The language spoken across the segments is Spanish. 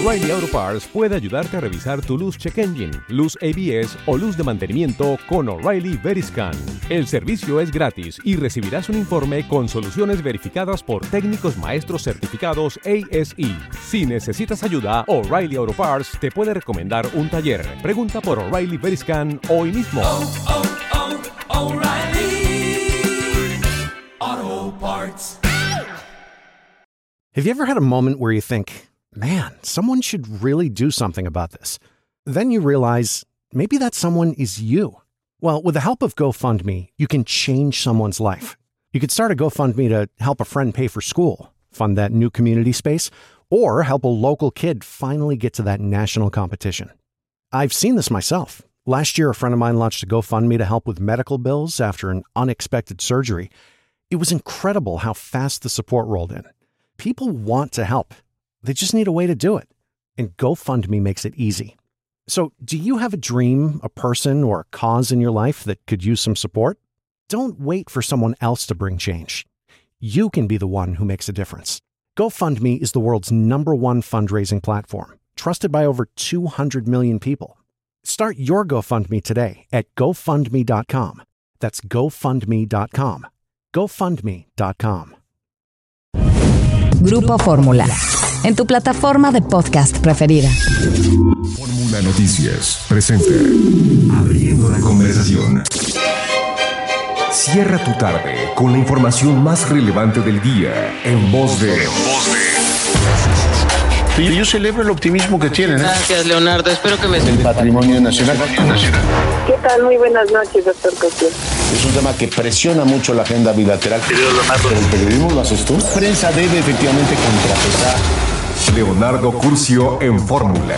O'Reilly Auto Parts puede ayudarte a revisar tu luz check engine, luz ABS o luz de mantenimiento con O'Reilly Veriscan. El servicio es gratis y recibirás un informe con soluciones verificadas por técnicos maestros certificados ASE. Si necesitas ayuda, O'Reilly Auto Parts te puede recomendar un taller. Pregunta por O'Reilly Veriscan hoy mismo. O'Reilly Auto Parts. Have you ever had a moment where you think, man, someone should really do something about this? Then you realize maybe that someone is you. Well, with the help of GoFundMe, you can change someone's life. You could start a GoFundMe to help a friend pay for school, fund that new community space, or help a local kid finally get to that national competition. I've seen this myself. Last year, a friend of mine launched a GoFundMe to help with medical bills after an unexpected surgery. It was incredible how fast the support rolled in. People want to help. They just need a way to do it. And GoFundMe makes it easy. So, do you have a dream, a person, or a cause in your life that could use some support? Don't wait for someone else to bring change. You can be the one who makes a difference. GoFundMe is the world's #1 fundraising platform, trusted by over 200 million people. Start your GoFundMe today at GoFundMe.com. That's GoFundMe.com. GoFundMe.com. Grupo Fórmula, en tu plataforma de podcast preferida. Fórmula Noticias presenta Abriendo la Conversación. Cierra tu tarde con la información más relevante del día en voz de... Y yo celebro el optimismo que tienen. Gracias, Leonardo. Espero que me... El patrimonio nacional. ¿Qué tal? Muy buenas noches, doctor Cosío. Es un tema que presiona mucho la agenda bilateral. Pero el periodismo lo haces tú. La prensa debe efectivamente contrapesar. Leonardo Curcio en Fórmula.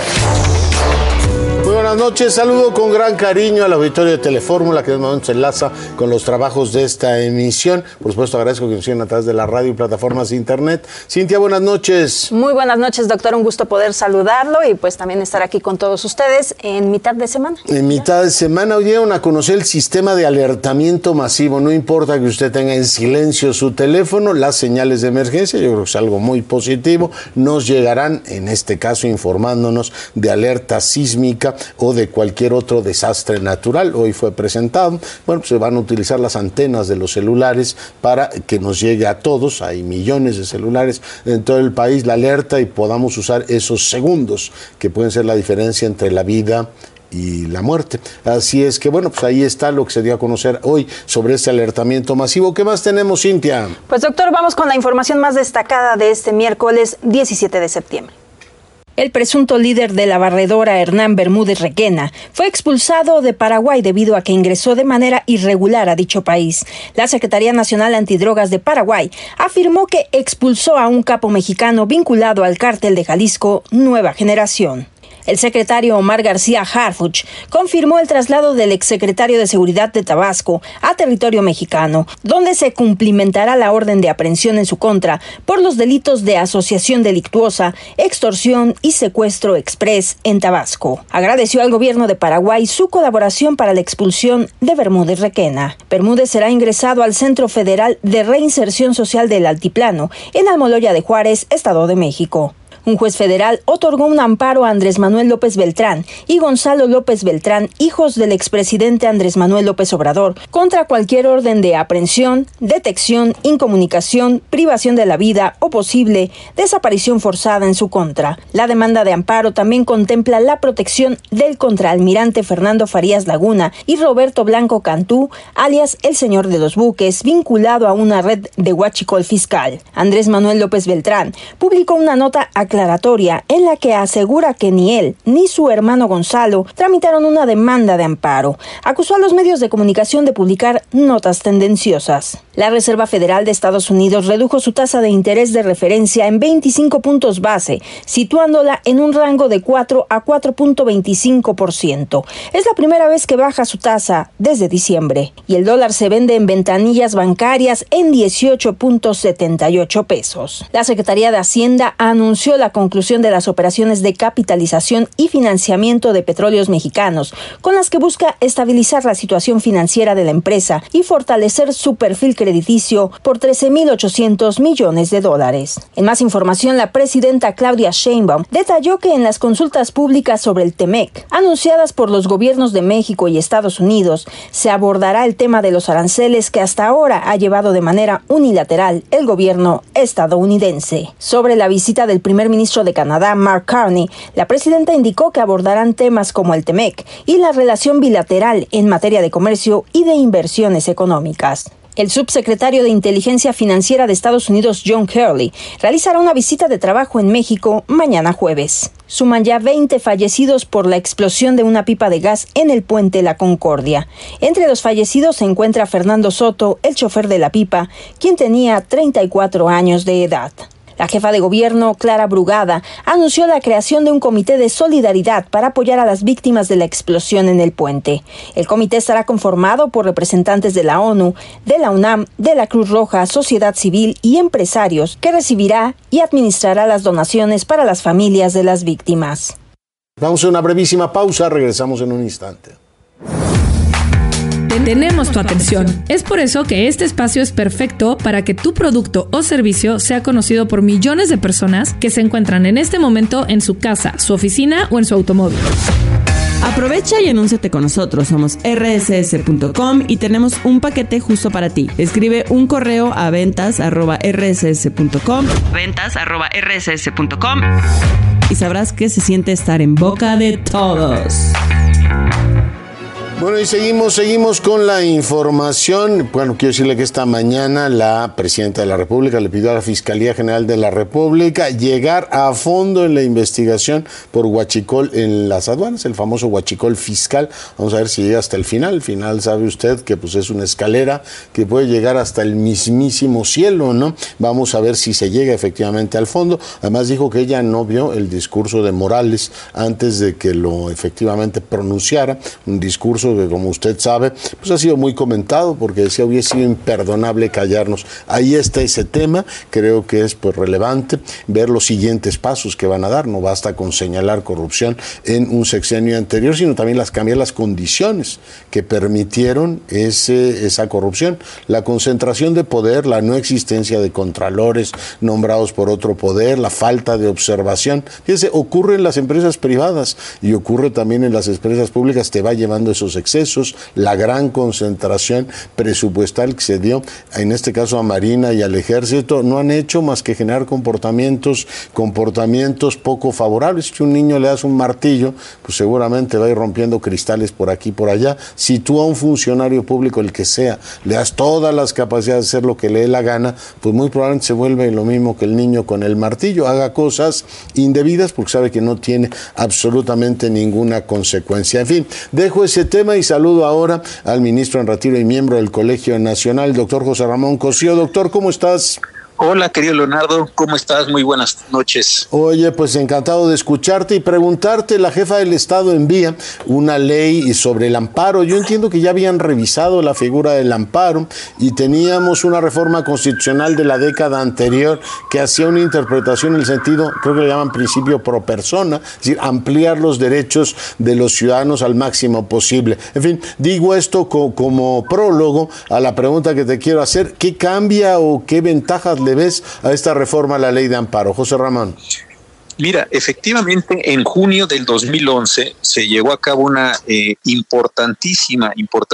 Muy buenas noches, saludo con gran cariño al auditorio de Telefórmula que de momento se enlaza con los trabajos de esta emisión. Por supuesto, agradezco que nos sigan a través de la radio y plataformas de internet. Cintia, buenas noches. Muy buenas noches, doctor, un gusto poder saludarlo y pues también estar aquí con todos ustedes en mitad de semana. En mitad de semana hoy dieron a conocer el sistema de alertamiento masivo. No importa que usted tenga en silencio su teléfono, las señales de emergencia, yo creo que es algo muy positivo, nos llegarán, en este caso informándonos de alerta sísmica o de cualquier otro desastre natural. Hoy fue presentado, bueno, pues se van a utilizar las antenas de los celulares para que nos llegue a todos, hay millones de celulares en todo el país, la alerta y podamos usar esos segundos que pueden ser la diferencia entre la vida y la muerte. Así es que, bueno, pues ahí está lo que se dio a conocer hoy sobre este alertamiento masivo. ¿Qué más tenemos, Cintia? Pues, doctor, vamos con la información más destacada de este miércoles 17 de septiembre. El presunto líder de la barredora, Hernán Bermúdez Requena, fue expulsado de Paraguay debido a que ingresó de manera irregular a dicho país. La Secretaría Nacional Antidrogas de Paraguay afirmó que expulsó a un capo mexicano vinculado al cártel de Jalisco Nueva Generación. El secretario Omar García Harfuch confirmó el traslado del exsecretario de Seguridad de Tabasco a territorio mexicano, donde se cumplimentará la orden de aprehensión en su contra por los delitos de asociación delictuosa, extorsión y secuestro exprés en Tabasco. Agradeció al gobierno de Paraguay su colaboración para la expulsión de Bermúdez Requena. Bermúdez será ingresado al Centro Federal de Reinserción Social del Altiplano, en Almoloya de Juárez, Estado de México. Un juez federal otorgó un amparo a Andrés Manuel López Beltrán y Gonzalo López Beltrán, hijos del expresidente Andrés Manuel López Obrador, contra cualquier orden de aprehensión, detección, incomunicación, privación de la vida o posible desaparición forzada en su contra. La demanda de amparo también contempla la protección del contraalmirante Fernando Farías Laguna y Roberto Blanco Cantú, alias el señor de los buques, vinculado a una red de huachicol fiscal. Andrés Manuel López Beltrán publicó una nota aclaratoria en la que asegura que ni él ni su hermano Gonzalo tramitaron una demanda de amparo. Acusó a los medios de comunicación de publicar notas tendenciosas. La Reserva Federal de Estados Unidos redujo su tasa de interés de referencia en 25 puntos base, situándola en un rango de 4 a 4.25%. Es la primera vez que baja su tasa desde diciembre. Y el dólar se vende en ventanillas bancarias en 18.78 pesos. La Secretaría de Hacienda anunció la la conclusión de las operaciones de capitalización y financiamiento de Petróleos Mexicanos, con las que busca estabilizar la situación financiera de la empresa y fortalecer su perfil crediticio por $13,800 millones. En más información, la presidenta Claudia Sheinbaum detalló que en las consultas públicas sobre el TEMEC, anunciadas por los gobiernos de México y Estados Unidos, se abordará el tema de los aranceles que hasta ahora ha llevado de manera unilateral el gobierno estadounidense. Sobre la visita del primer ministro de Canadá, Mark Carney, la presidenta indicó que abordarán temas como el TEMEC y la relación bilateral en materia de comercio y de inversiones económicas. El subsecretario de Inteligencia Financiera de Estados Unidos, John Hurley, realizará una visita de trabajo en México mañana jueves. Suman ya 20 fallecidos por la explosión de una pipa de gas en el puente La Concordia. Entre los fallecidos se encuentra Fernando Soto, el chofer de la pipa, quien tenía 34 años de edad. La jefa de gobierno, Clara Brugada, anunció la creación de un comité de solidaridad para apoyar a las víctimas de la explosión en el puente. El comité estará conformado por representantes de la ONU, de la UNAM, de la Cruz Roja, sociedad civil y empresarios, que recibirá y administrará las donaciones para las familias de las víctimas. Vamos a una brevísima pausa, regresamos en un instante. Tenemos tu atención. Es por eso que este espacio es perfecto para que tu producto o servicio sea conocido por millones de personas que se encuentran en este momento en su casa, su oficina o en su automóvil. Aprovecha y anúnciate con nosotros. Somos rss.com y tenemos un paquete justo para ti. Escribe un correo a ventas@rss.com y sabrás qué se siente estar en boca de todos. Bueno, y seguimos con la información. Bueno, quiero decirle que esta mañana la presidenta de la República le pidió a la Fiscalía General de la República llegar a fondo en la investigación por huachicol en las aduanas, el famoso huachicol fiscal. Vamos a ver si llega hasta el final. El final, sabe usted que pues es una escalera que puede llegar hasta el mismísimo cielo, ¿no? Vamos a ver si se llega efectivamente al fondo. Además dijo que ella no vio el discurso de Morales antes de que lo efectivamente pronunciara, un discurso que, como usted sabe, pues ha sido muy comentado porque decía hubiera sido imperdonable callarnos. Ahí está ese tema, creo que es pues relevante ver los siguientes pasos que van a dar. No basta con señalar corrupción en un sexenio anterior, sino también cambiar las condiciones que permitieron esa corrupción, la concentración de poder, la no existencia de contralores nombrados por otro poder, la falta de observación. Fíjese, ocurre en las empresas privadas y ocurre también en las empresas públicas, te va llevando esos excesos, la gran concentración presupuestal que se dio, en este caso a Marina y al Ejército, no han hecho más que generar comportamientos poco favorables. Si un niño le das un martillo, pues seguramente va a ir rompiendo cristales por aquí y por allá. Si tú a un funcionario público, el que sea, le das todas las capacidades de hacer lo que le dé la gana, pues muy probablemente se vuelve lo mismo que el niño con el martillo, haga cosas indebidas porque sabe que no tiene absolutamente ninguna consecuencia. En fin, dejo ese tema y saludo ahora al ministro en retiro y miembro del Colegio Nacional, doctor José Ramón Cosío. Doctor, ¿cómo estás? Hola, querido Leonardo, ¿cómo estás? Muy buenas noches. Oye, pues encantado de escucharte y preguntarte. La jefa del Estado envía una ley sobre el amparo. Yo entiendo que ya habían revisado la figura del amparo y teníamos una reforma constitucional de la década anterior que hacía una interpretación en el sentido, creo que le llaman principio pro persona, es decir, ampliar los derechos de los ciudadanos al máximo posible. En fin, digo esto como prólogo a la pregunta que te quiero hacer. ¿Qué cambia o qué ventajas le ves a esta reforma a la ley de amparo? José Ramón. Mira, efectivamente, en junio del 2011 se llevó a cabo una importantísima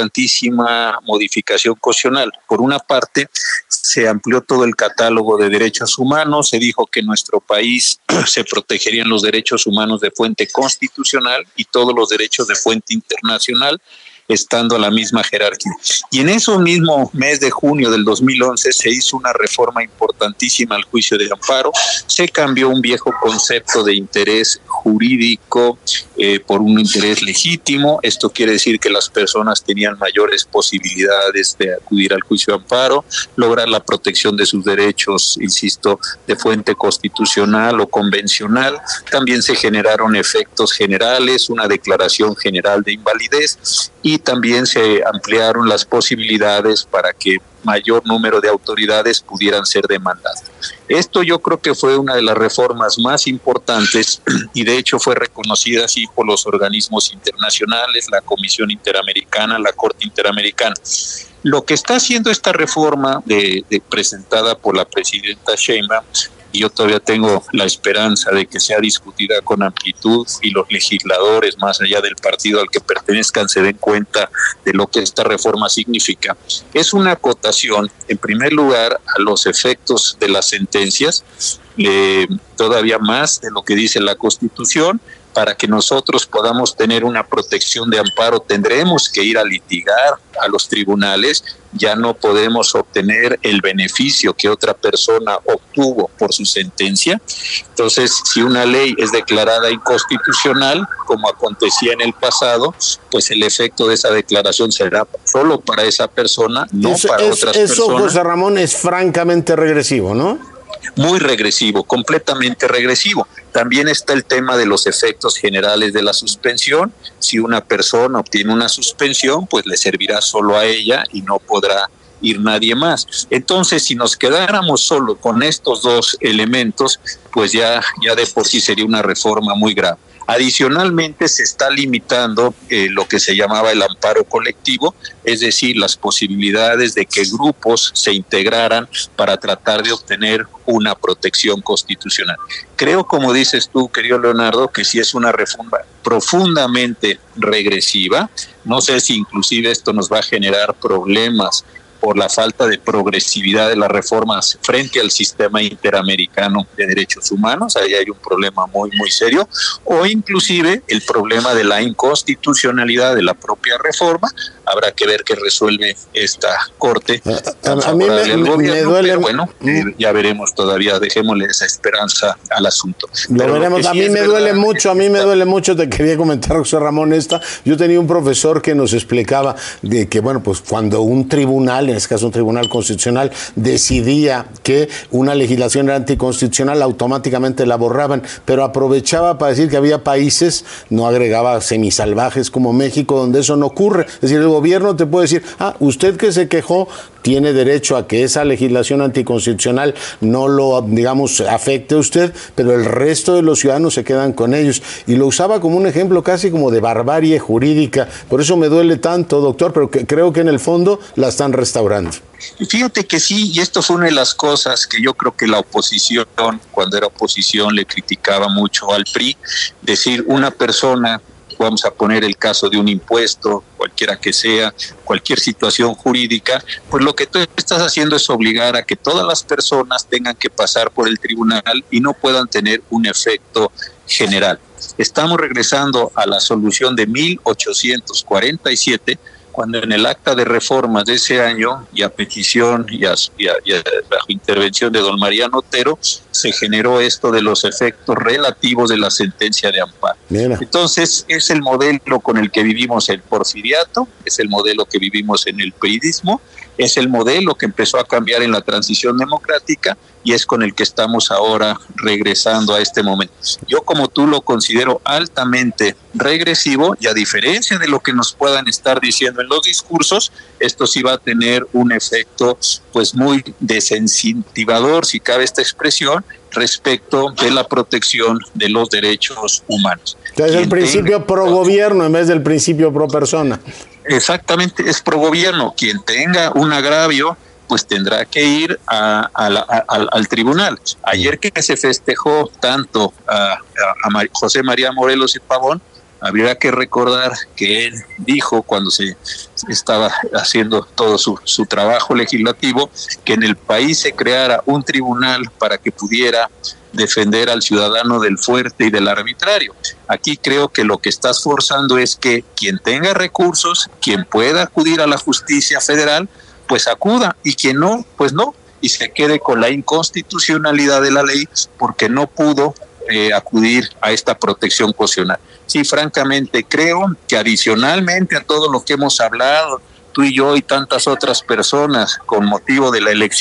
modificación constitucional. Por una parte, se amplió todo el catálogo de derechos humanos, se dijo que en nuestro país se protegerían los derechos humanos de fuente constitucional y todos los derechos de fuente internacional, estando a la misma jerarquía. Y en ese mismo mes de junio del 2011 se hizo una reforma importantísima al juicio de amparo. Se cambió un viejo concepto de interés jurídico por un interés legítimo. Esto quiere decir que las personas tenían mayores posibilidades de acudir al juicio de amparo, lograr la protección de sus derechos, insisto, de fuente constitucional o convencional. También se generaron efectos generales, una declaración general de invalidez, y también se ampliaron las posibilidades para que mayor número de autoridades pudieran ser demandadas. Esto yo creo que fue una de las reformas más importantes y de hecho fue reconocida así por los organismos internacionales, la Comisión Interamericana, la Corte Interamericana. Lo que está haciendo esta reforma presentada por la presidenta Sheinbaum, y yo todavía tengo la esperanza de que sea discutida con amplitud y los legisladores, más allá del partido al que pertenezcan, se den cuenta de lo que esta reforma significa. Es una acotación, en primer lugar, a los efectos de las sentencias, todavía más de lo que dice la Constitución. Para que nosotros podamos tener una protección de amparo, tendremos que ir a litigar a los tribunales, ya no podemos obtener el beneficio que otra persona obtuvo por su sentencia. Entonces, si una ley es declarada inconstitucional, como acontecía en el pasado, pues el efecto de esa declaración será solo para esa persona, no para otras personas. Eso, José Ramón, es francamente regresivo, ¿no? Muy regresivo, completamente regresivo. También está el tema de los efectos generales de la suspensión. Si una persona obtiene una suspensión, pues le servirá solo a ella y no podrá ir nadie más. Entonces, si nos quedáramos solo con estos dos elementos, pues ya de por sí sería una reforma muy grave. Adicionalmente, se está limitando lo que se llamaba el amparo colectivo, es decir, las posibilidades de que grupos se integraran para tratar de obtener una protección constitucional. Creo, como dices tú, querido Leonardo, que sí es una reforma profundamente regresiva. No sé si inclusive esto nos va a generar problemas por la falta de progresividad de las reformas frente al sistema interamericano de derechos humanos. Ahí hay un problema muy, muy serio, o inclusive el problema de la inconstitucionalidad de la propia reforma. Habrá que ver qué resuelve esta Corte. A mí me duele, pero bueno, ya veremos todavía, dejémosle esa esperanza al asunto. Lo veremos. A mí me duele mucho, te quería comentar, José Ramón, yo tenía un profesor que nos explicaba de que, bueno, pues cuando un tribunal, en este caso un tribunal constitucional, decidía que una legislación era anticonstitucional, automáticamente la borraban, pero aprovechaba para decir que había países, no agregaba semisalvajes como México, donde eso no ocurre. Es decir, el gobierno te puede decir, usted que se quejó tiene derecho a que esa legislación anticonstitucional no lo, digamos, afecte a usted, pero el resto de los ciudadanos se quedan con ellos. Y lo usaba como un ejemplo casi como de barbarie jurídica. Por eso me duele tanto, doctor, pero creo que en el fondo la están restaurando. Fíjate que sí, y esto fue una de las cosas que yo creo que la oposición, cuando era oposición, le criticaba mucho al PRI, decir una persona, vamos a poner el caso de un impuesto, cualquiera que sea, cualquier situación jurídica, pues lo que tú estás haciendo es obligar a que todas las personas tengan que pasar por el tribunal y no puedan tener un efecto general. Estamos regresando a la solución de 1847, cuando en el acta de reformas de ese año, y a petición y bajo intervención de don Mariano Otero, se generó esto de los efectos relativos de la sentencia de amparo. Mira. Entonces, es el modelo con el que vivimos el porfiriato, es el modelo que vivimos en el priismo, es el modelo que empezó a cambiar en la transición democrática y es con el que estamos ahora regresando a este momento. Yo, como tú, lo considero altamente regresivo y, a diferencia de lo que nos puedan estar diciendo en los discursos, esto sí va a tener un efecto pues muy desincentivador, si cabe esta expresión, respecto de la protección de los derechos humanos. Entonces, el principio pro gobierno en vez del principio pro persona. Exactamente, es pro gobierno. Quien tenga un agravio, pues tendrá que ir al tribunal. Ayer que se festejó tanto a José María Morelos y Pavón, habría que recordar que él dijo, cuando se estaba haciendo todo su trabajo legislativo, que en el país se creara un tribunal para que pudiera defender al ciudadano del fuerte y del arbitrario. Aquí creo que lo que estás forzando es que quien tenga recursos, quien pueda acudir a la justicia federal, pues acuda, y quien no, pues no, y se quede con la inconstitucionalidad de la ley porque no pudo acudir a esta protección constitucional. Sí, francamente, creo que adicionalmente a todo lo que hemos hablado, tú y yo y tantas otras personas, con motivo de la elección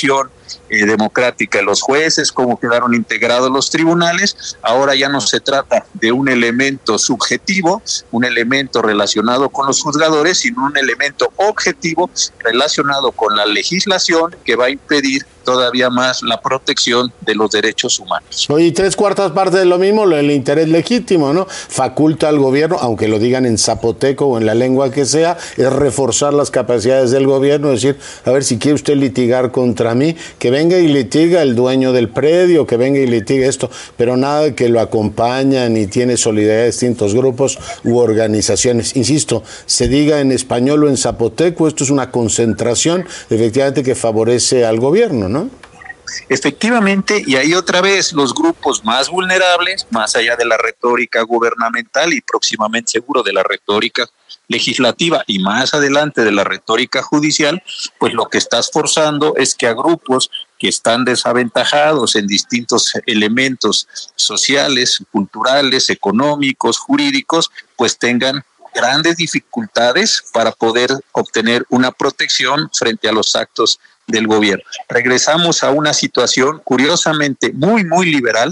democrática de los jueces, cómo quedaron integrados los tribunales. Ahora ya no se trata de un elemento subjetivo, un elemento relacionado con los juzgadores, sino un elemento objetivo relacionado con la legislación que va a impedir todavía más la protección de los derechos humanos. Oye, 3/4 partes de lo mismo, el interés legítimo, ¿no? Faculta al gobierno, aunque lo digan en zapoteco o en la lengua que sea, es reforzar las capacidades del gobierno, decir, a ver, si quiere usted litigar contra mí, que venga y litiga el dueño del predio, que venga y litigue esto, pero nada de que lo acompañan y tiene solidaridad de distintos grupos u organizaciones. Insisto, se diga en español o en zapoteco, esto es una concentración efectivamente que favorece al gobierno, ¿no? Efectivamente, y ahí otra vez los grupos más vulnerables, más allá de la retórica gubernamental y próximamente seguro de la retórica legislativa y más adelante de la retórica judicial, pues lo que estás forzando es que a grupos que están desaventajados en distintos elementos sociales, culturales, económicos, jurídicos, pues tengan grandes dificultades para poder obtener una protección frente a los actos del gobierno. Regresamos a una situación curiosamente muy liberal,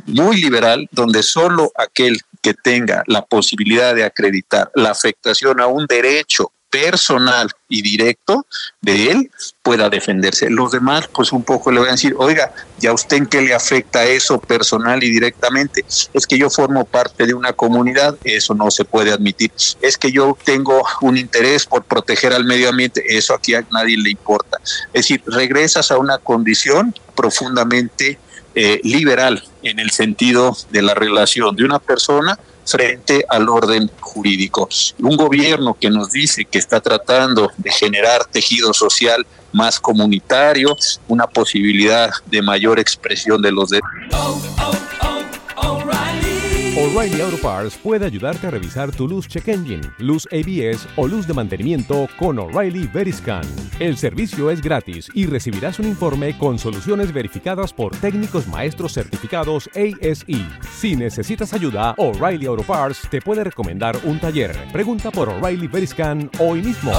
donde solo aquel que tenga la posibilidad de acreditar la afectación a un derecho personal y directo de él pueda defenderse. Los demás, pues un poco le van a decir, oiga, ¿ya usted en qué le afecta eso personal y directamente? Es que yo formo parte de una comunidad, eso no se puede admitir. Es que yo tengo un interés por proteger al medio ambiente, eso aquí a nadie le importa. Es decir, regresas a una condición profundamente liberal en el sentido de la relación de una persona frente al orden jurídico. Un gobierno que nos dice que está tratando de generar tejido social más comunitario, una posibilidad de mayor expresión de los derechos. O'Reilly Auto Parts puede ayudarte a revisar tu luz check engine, luz ABS o luz de mantenimiento con O'Reilly Veriscan. El servicio es gratis y recibirás un informe con soluciones verificadas por técnicos maestros certificados ASE. Si necesitas ayuda, O'Reilly Auto Parts te puede recomendar un taller. Pregunta por O'Reilly Veriscan hoy mismo.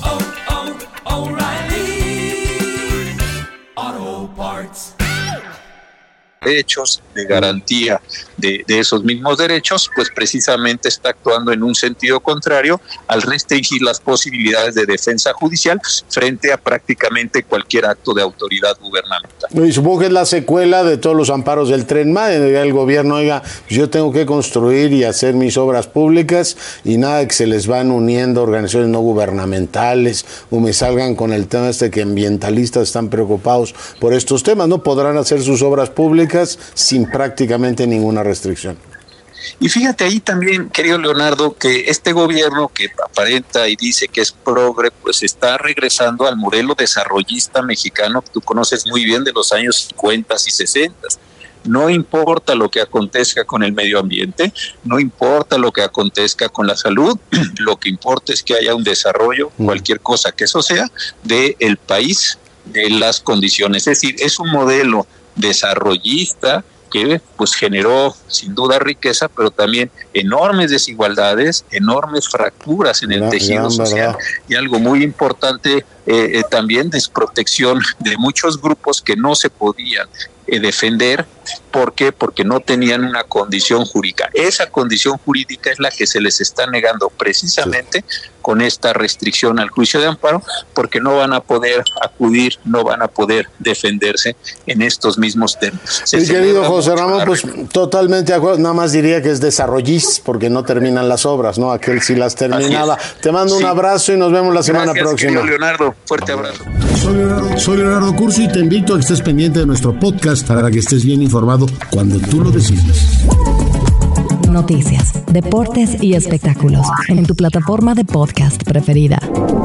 O'Reilly Auto Parts. Derechos, de garantía de esos mismos derechos, pues precisamente está actuando en un sentido contrario al restringir las posibilidades de defensa judicial frente a prácticamente cualquier acto de autoridad gubernamental. Y supongo que es la secuela de todos los amparos del Tren Maya, donde el gobierno, oiga, yo tengo que construir y hacer mis obras públicas y nada de que se les van uniendo organizaciones no gubernamentales o me salgan con el tema que ambientalistas están preocupados por estos temas, no podrán hacer sus obras públicas sin prácticamente ninguna restricción. Y fíjate ahí también, querido Leonardo, que este gobierno que aparenta y dice que es progre, pues está regresando al modelo desarrollista mexicano que tú conoces muy bien de los años 50 y 60. No importa lo que acontezca con el medio ambiente, no importa lo que acontezca con la salud, lo que importa es que haya un desarrollo, cualquier cosa que eso sea, del país, de las condiciones. Es decir, es un modelo desarrollista que pues generó sin duda riqueza, pero también enormes desigualdades, enormes fracturas en el tejido social y algo muy importante también desprotección de muchos grupos que no se podían defender. ¿Por qué? Porque no tenían una condición jurídica. Esa condición jurídica es la que se les está negando precisamente con esta restricción al juicio de amparo, porque no van a poder acudir, no van a poder defenderse en estos mismos términos. Mi querido José Ramón, pues totalmente de acuerdo, nada más diría que es desarrollista porque no terminan las obras, ¿no? Aquel sí las terminaba. Te mando un abrazo y nos vemos la semana próxima. Leonardo, fuerte abrazo. Soy Leonardo Curcio y te invito a que estés pendiente de nuestro podcast para que estés bien informado cuando tú lo decidas. Noticias, deportes y espectáculos en tu plataforma de podcast preferida.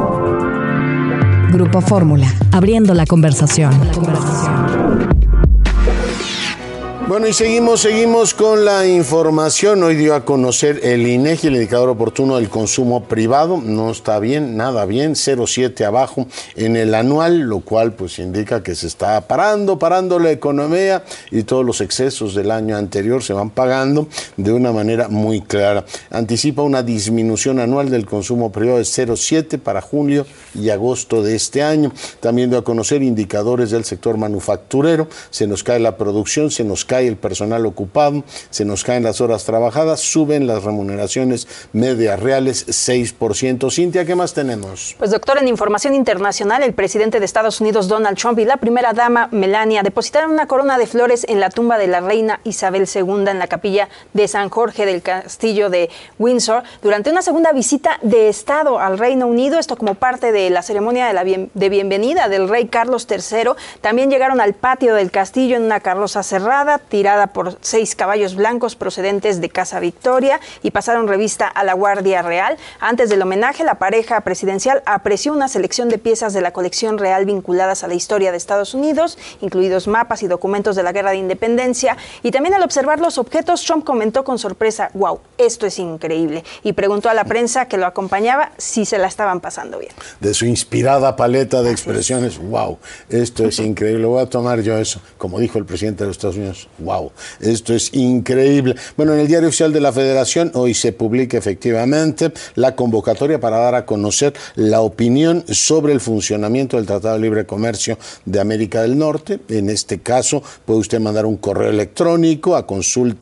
Grupo Fórmula, abriendo la conversación. Bueno, y seguimos con la información. Hoy dio a conocer el INEGI, el indicador oportuno del consumo privado. No está bien, nada bien, 0,7 abajo en el anual, lo cual pues indica que se está parando la economía y todos los excesos del año anterior se van pagando de una manera muy clara. Anticipa una disminución anual del consumo privado de 0,7 para julio y agosto de este año. También dio a conocer indicadores del sector manufacturero. Se nos cae la producción, se nos cae el personal ocupado, se nos caen las horas trabajadas, suben las remuneraciones medias reales 6%. Cintia, ¿qué más tenemos? Pues doctor, en información internacional, el presidente de Estados Unidos, Donald Trump, y la primera dama, Melania, depositaron una corona de flores en la tumba de la reina Isabel II en la capilla de San Jorge del Castillo de Windsor durante una segunda visita de Estado al Reino Unido, esto como parte de la ceremonia de bienvenida del rey Carlos III. También llegaron al patio del castillo en una carroza cerrada, tirada por 6 caballos blancos procedentes de Casa Victoria, y pasaron revista a la Guardia Real. Antes del homenaje, la pareja presidencial apreció una selección de piezas de la colección real vinculadas a la historia de Estados Unidos, incluidos mapas y documentos de la Guerra de Independencia. Y también al observar los objetos, Trump comentó con sorpresa: "Wow, esto es increíble", y preguntó a la prensa que lo acompañaba si se la estaban pasando bien. De su inspirada paleta de expresiones, wow, esto es increíble. Voy a tomar yo eso, como dijo el presidente de los Estados Unidos, wow, esto es increíble. Bueno, en el Diario Oficial de la Federación hoy se publica efectivamente la convocatoria para dar a conocer la opinión sobre el funcionamiento del Tratado de Libre Comercio de América del Norte. En este caso, puede usted mandar un correo electrónico a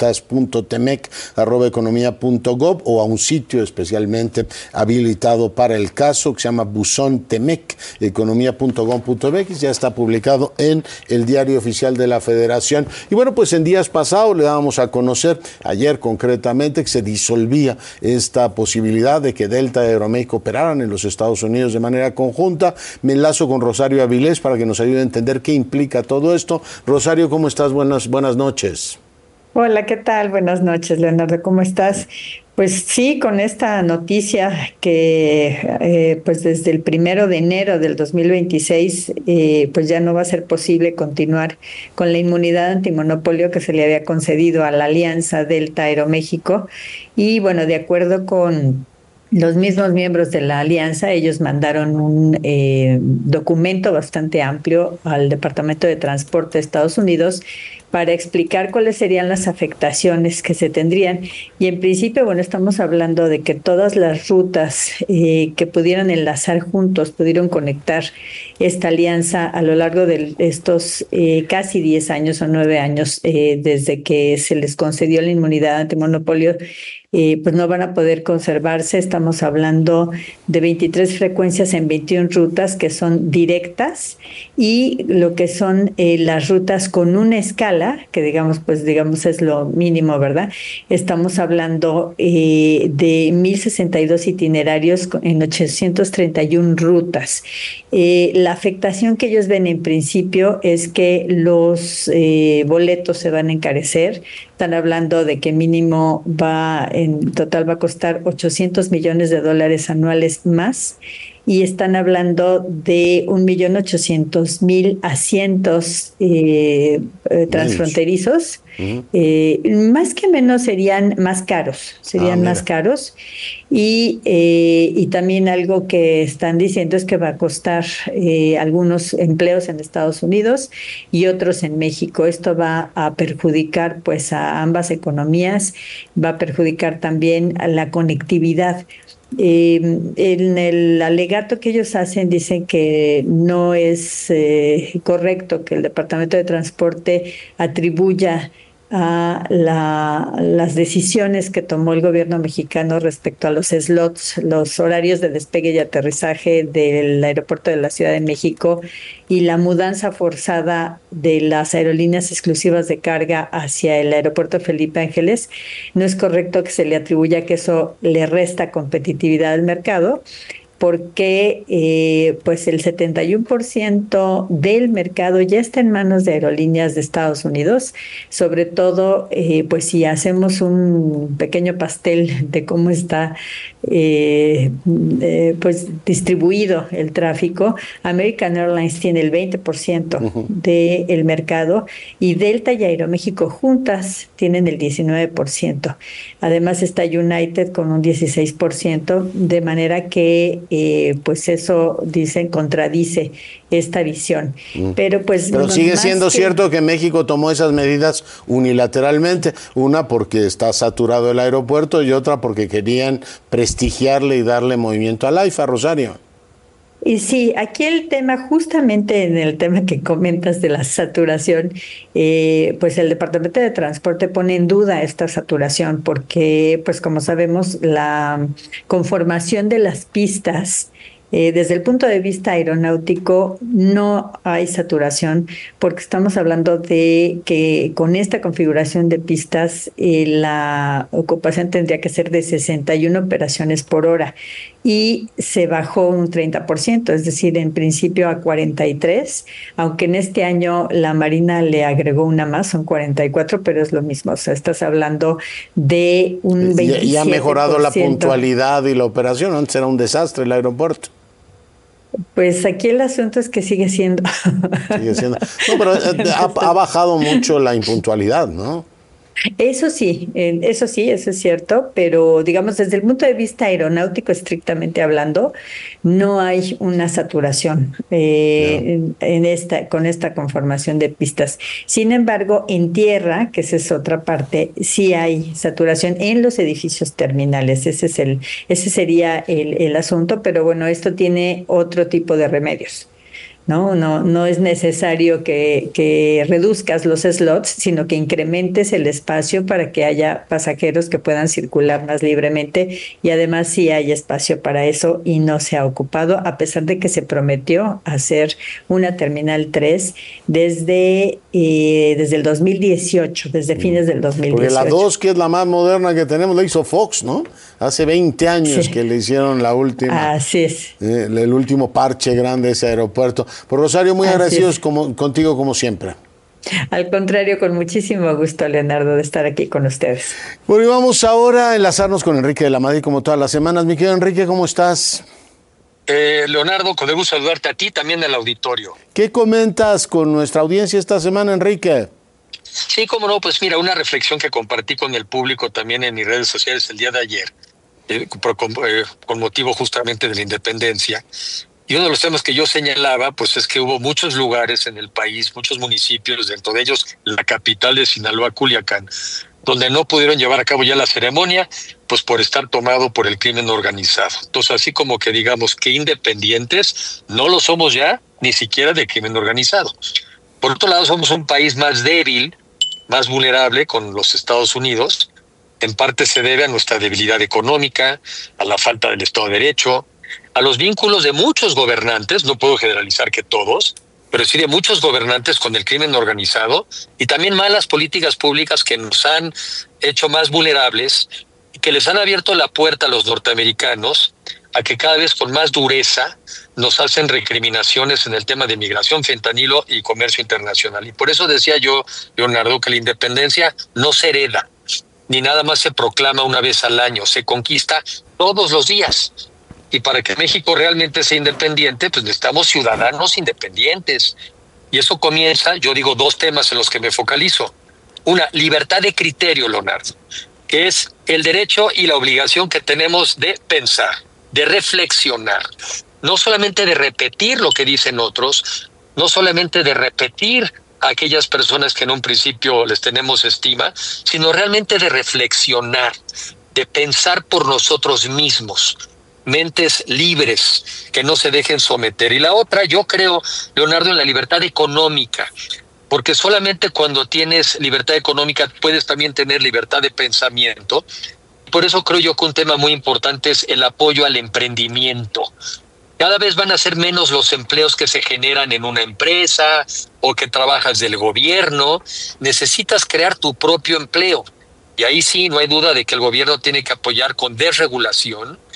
consultas.temec@economia.gov o a un sitio especialmente habilitado para el caso que se llama Buzón Temec, economia.gov.mx. Ya está publicado en el Diario Oficial de la Federación. Y bueno, pues en días pasados le dábamos a conocer, ayer concretamente, que se disolvía esta posibilidad de que Delta y Aeroméxico operaran en los Estados Unidos de manera conjunta. Me enlazo con Rosario Avilés para que nos ayude a entender qué implica todo esto. Rosario, ¿cómo estás? Buenas noches. Hola, ¿qué tal? Buenas noches, Leonardo, ¿cómo estás? Pues sí, con esta noticia que pues desde el 1 de enero del 2026 pues ya no va a ser posible continuar con la inmunidad antimonopolio que se le había concedido a la alianza Delta Aeroméxico. Y bueno, de acuerdo con los mismos miembros de la alianza, ellos mandaron un documento bastante amplio al Departamento de Transporte de Estados Unidos para explicar cuáles serían las afectaciones que se tendrían. Y en principio, bueno, estamos hablando de que todas las rutas que pudieran enlazar juntos, pudieron conectar esta alianza a lo largo de estos casi 10 años o 9 años desde que se les concedió la inmunidad antimonopolio, pues no van a poder conservarse. Estamos hablando de 23 frecuencias en 21 rutas que son directas, y lo que son las rutas con una escala, que digamos es lo mínimo, ¿verdad? Estamos hablando de 1,062 itinerarios en 831 rutas. La afectación que ellos ven en principio es que los boletos se van a encarecer. Están hablando de que mínimo en total va a costar $800 millones anuales más, y están hablando de 1,800,000 asientos transfronterizos. Más que menos serían más caros, y también algo que están diciendo es que va a costar algunos empleos en Estados Unidos y otros en México. Esto va a perjudicar pues a ambas economías, va a perjudicar también a la conectividad. En el alegato que ellos hacen, dicen que no es correcto que el Departamento de Transporte atribuya a las decisiones que tomó el gobierno mexicano respecto a los slots, los horarios de despegue y aterrizaje del aeropuerto de la Ciudad de México y la mudanza forzada de las aerolíneas exclusivas de carga hacia el aeropuerto Felipe Ángeles. No es correcto que se le atribuya que eso le resta competitividad al mercado, porque pues el 71% del mercado ya está en manos de aerolíneas de Estados Unidos, sobre todo pues si hacemos un pequeño pastel de cómo está pues distribuido el tráfico. American Airlines tiene el 20% del mercado y Delta y Aeroméxico juntas tienen el 19%. Además está United con un 16%, de manera que pues eso contradice esta visión. Pero sigue siendo cierto que México tomó esas medidas unilateralmente, una porque está saturado el aeropuerto y otra porque querían prestigiarle y darle movimiento al AIFA, Rosario. Y sí, aquí el tema, justamente en el tema que comentas de la saturación, pues el Departamento de Transporte pone en duda esta saturación porque, pues como sabemos, la conformación de las pistas, desde el punto de vista aeronáutico no hay saturación porque estamos hablando de que con esta configuración de pistas la ocupación tendría que ser de 61 operaciones por hora y se bajó un 30%, es decir, en principio a 43, aunque en este año la Marina le agregó una más, son 44, pero es lo mismo, o sea, estás hablando de un 27%. Y ha mejorado la puntualidad y la operación, antes era un desastre el aeropuerto. Pues aquí el asunto es que sigue siendo. Sigue siendo. No, pero ha bajado mucho la impuntualidad, ¿no? Eso sí, eso es cierto, pero digamos desde el punto de vista aeronáutico estrictamente hablando, no hay una saturación con esta conformación de pistas. Sin embargo, en tierra, que esa es otra parte, sí hay saturación en los edificios terminales. Ese sería el asunto, pero bueno, esto tiene otro tipo de remedios. No es necesario que reduzcas los slots, sino que incrementes el espacio para que haya pasajeros que puedan circular más libremente y además sí hay espacio para eso y no se ha ocupado, a pesar de que se prometió hacer una Terminal 3 desde el 2018, desde fines del 2018. Porque la 2, que es la más moderna que tenemos, la hizo Fox, ¿no? Hace 20 años que le hicieron la última. Así es. El último parche grande de ese aeropuerto. Por Rosario, muy agradecidos contigo como siempre. Al contrario, con muchísimo gusto, Leonardo, de estar aquí con ustedes. Bueno, y vamos ahora a enlazarnos con Enrique de la Madrid, como todas las semanas. Mi querido Enrique, ¿cómo estás? Leonardo, con el gusto de saludarte a ti, también al auditorio. ¿Qué comentas con nuestra audiencia esta semana, Enrique? Sí, cómo no, pues mira, una reflexión que compartí con el público también en mis redes sociales el día de ayer, con motivo justamente de la independencia. Y uno de los temas que yo señalaba, pues es que hubo muchos lugares en el país, muchos municipios, dentro de ellos la capital de Sinaloa, Culiacán, donde no pudieron llevar a cabo ya la ceremonia, pues por estar tomado por el crimen organizado. Entonces, así como que digamos que independientes, no lo somos ya, ni siquiera de crimen organizado. Por otro lado, somos un país más débil, más vulnerable con los Estados Unidos. En parte se debe a nuestra debilidad económica, a la falta del Estado de Derecho, a los vínculos de muchos gobernantes, no puedo generalizar que todos, pero sí de muchos gobernantes con el crimen organizado, y también malas políticas públicas que nos han hecho más vulnerables y que les han abierto la puerta a los norteamericanos a que cada vez con más dureza nos hacen recriminaciones en el tema de migración, fentanilo y comercio internacional. Y por eso decía yo, Leonardo, que la independencia no se hereda, ni nada más se proclama una vez al año, se conquista todos los días. Y para que México realmente sea independiente, pues necesitamos ciudadanos independientes. Y eso comienza, yo digo, dos temas en los que me focalizo. Una, libertad de criterio, Leonardo, que es el derecho y la obligación que tenemos de pensar, de reflexionar, no solamente de repetir lo que dicen otros, no solamente de repetir a aquellas personas que en un principio les tenemos estima, sino realmente de reflexionar, de pensar por nosotros mismos, mentes libres, que no se dejen someter. Y la otra, yo creo, Leonardo, en la libertad económica, porque solamente cuando tienes libertad económica puedes también tener libertad de pensamiento. Por eso creo yo que un tema muy importante es el apoyo al emprendimiento. Cada vez van a ser menos los empleos que se generan en una empresa o que trabajas del gobierno. Necesitas crear tu propio empleo. Y ahí sí, no hay duda de que el gobierno tiene que apoyar con desregulación,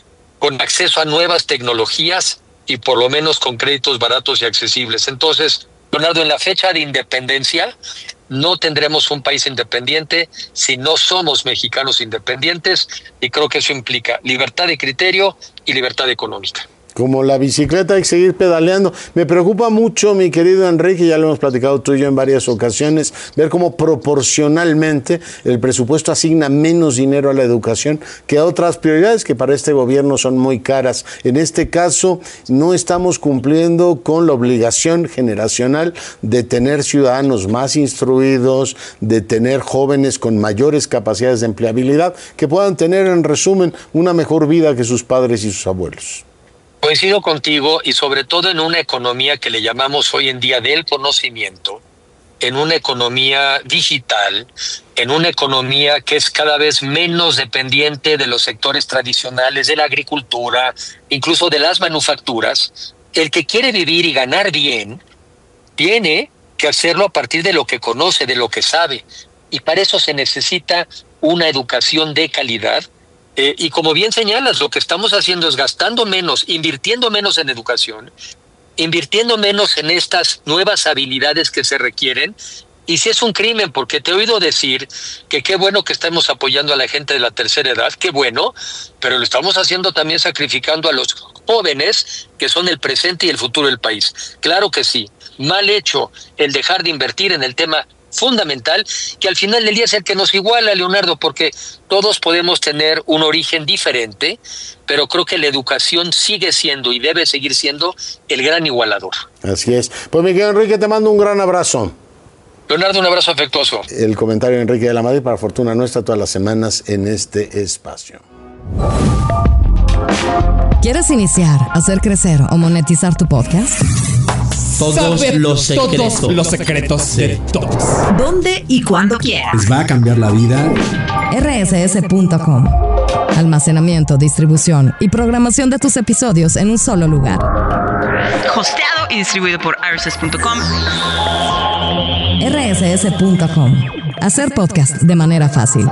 con acceso a nuevas tecnologías y por lo menos con créditos baratos y accesibles. Entonces, Leonardo, en la fecha de independencia no tendremos un país independiente si no somos mexicanos independientes, y creo que eso implica libertad de criterio y libertad económica. Como la bicicleta, hay que seguir pedaleando. Me preocupa mucho, mi querido Enrique, ya lo hemos platicado tú y yo en varias ocasiones, ver cómo proporcionalmente el presupuesto asigna menos dinero a la educación que a otras prioridades que para este gobierno son muy caras. En este caso, no estamos cumpliendo con la obligación generacional de tener ciudadanos más instruidos, de tener jóvenes con mayores capacidades de empleabilidad, que puedan tener, en resumen, una mejor vida que sus padres y sus abuelos. Coincido contigo, y sobre todo en una economía que le llamamos hoy en día del conocimiento, en una economía digital, en una economía que es cada vez menos dependiente de los sectores tradicionales, de la agricultura, incluso de las manufacturas. El que quiere vivir y ganar bien, tiene que hacerlo a partir de lo que conoce, de lo que sabe. Y para eso se necesita una educación de calidad. Y como bien señalas, lo que estamos haciendo es gastando menos, invirtiendo menos en educación, invirtiendo menos en estas nuevas habilidades que se requieren. Y si es un crimen, porque te he oído decir que qué bueno que estamos apoyando a la gente de la tercera edad, qué bueno, pero lo estamos haciendo también sacrificando a los jóvenes que son el presente y el futuro del país. Claro que sí, mal hecho el dejar de invertir en el tema fundamental, que al final del día es el que nos iguala, Leonardo, porque todos podemos tener un origen diferente, pero creo que la educación sigue siendo y debe seguir siendo el gran igualador. Así es. Pues Miguel Enrique, te mando un gran abrazo. Leonardo, un abrazo afectuoso. El comentario de Enrique de la Madrid, para fortuna nuestra, todas las semanas en este espacio. ¿Quieres iniciar, hacer crecer o monetizar tu podcast? Todos los secretos de todos. ¿Dónde y cuándo quieras? Les va a cambiar la vida. rss.com. Almacenamiento, distribución y programación de tus episodios en un solo lugar. Hosteado y distribuido por rss.com. rss.com. Hacer podcast de manera fácil.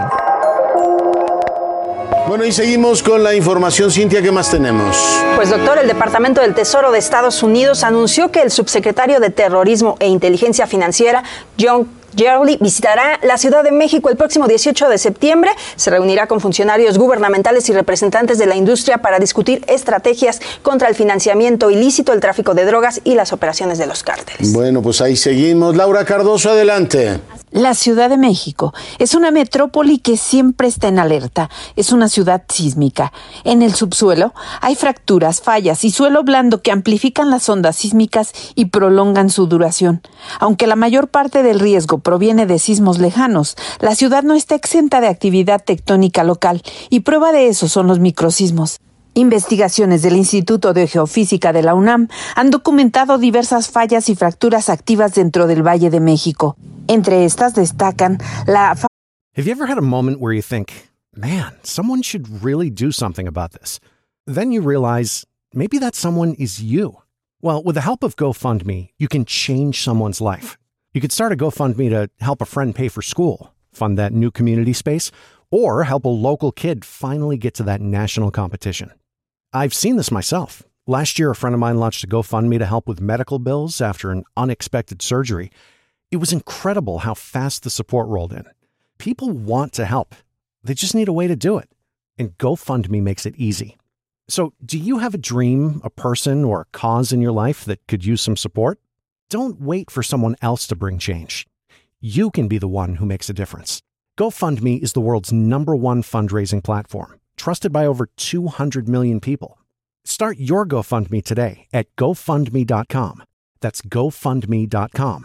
Bueno, y seguimos con la información. Cintia, ¿qué más tenemos? Pues doctor, el Departamento del Tesoro de Estados Unidos anunció que el subsecretario de Terrorismo e Inteligencia Financiera, John Girley, visitará la Ciudad de México el próximo 18 de septiembre. Se reunirá con funcionarios gubernamentales y representantes de la industria para discutir estrategias contra el financiamiento ilícito, el tráfico de drogas y las operaciones de los cárteles. Bueno, pues ahí seguimos. Laura Cardoso, adelante. La Ciudad de México es una metrópoli que siempre está en alerta. Es una ciudad sísmica. En el subsuelo hay fracturas, fallas y suelo blando que amplifican las ondas sísmicas y prolongan su duración. Aunque la mayor parte del riesgo proviene de sismos lejanos, la ciudad no está exenta de actividad tectónica local, y prueba de eso son los microsismos. Investigaciones del Instituto de Geofísica de la UNAM han documentado diversas fallas y fracturas activas dentro del Valle de México. Entre estas destacan la... Have you ever had a moment where you think, man, someone should really do something about this? Then you realize maybe that someone is you. Well, with the help of GoFundMe, you can change someone's life. You could start a GoFundMe to help a friend pay for school, fund that new community space, or help a local kid finally get to that national competition. I've seen this myself. Last year, a friend of mine launched a GoFundMe to help with medical bills after an unexpected surgery. It was incredible how fast the support rolled in. People want to help. They just need a way to do it. And GoFundMe makes it easy. So, do you have a dream, a person, or a cause in your life that could use some support? Don't wait for someone else to bring change. You can be the one who makes a difference. GoFundMe is the world's #1 fundraising platform, trusted by over 200 million people. Start your GoFundMe today at GoFundMe.com. That's GoFundMe.com.